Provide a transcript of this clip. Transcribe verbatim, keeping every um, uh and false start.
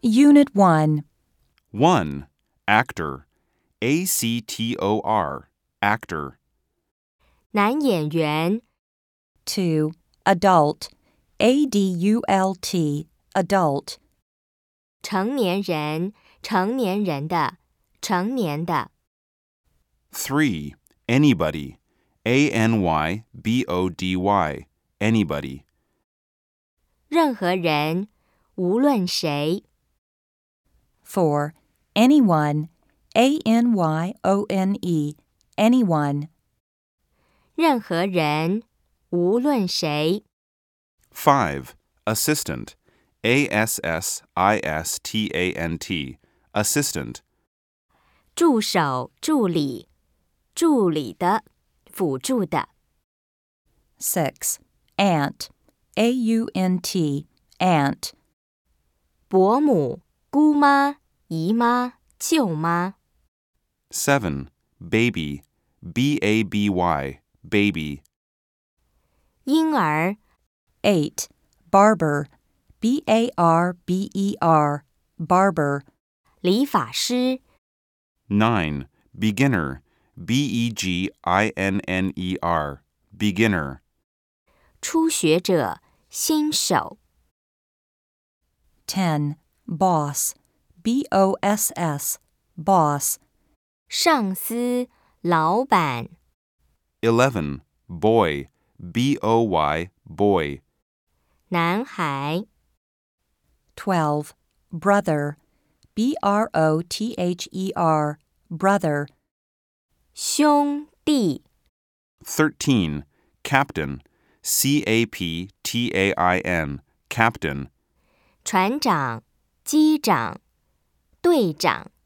Unit one. one. Actor. A C T O R. Actor. 男演员 two. Adult. A D U L T. Adult. 成年人成年人的成年的 three. Anybody. A N Y B O D Y. Anybody. 任何人无论谁 four. Anyone. A N Y O N E. Anyone. 任何人无论谁 five. Assistant. A S S I S T A N T. Assistant. 助手助理助理的辅助的 six. Aunt. A U N T. Aunt. 伯母姑妈姨妈舅妈 seven. Baby. B A B Y. Baby. 婴儿 eight. Barber. B A R B E R. Barber. 理发师 nine. Beginner. B E G I N N E R. Beginner. 初学者新手 ten. Boss. B O S S. Boss. 上司老板 eleven. Boy. B O Y. Boy. 男孩 twelve. Brother. B R O T H E R. Brother. 兄弟 thirteen. Captain. C A P T A I N. Captain. 船长机长队长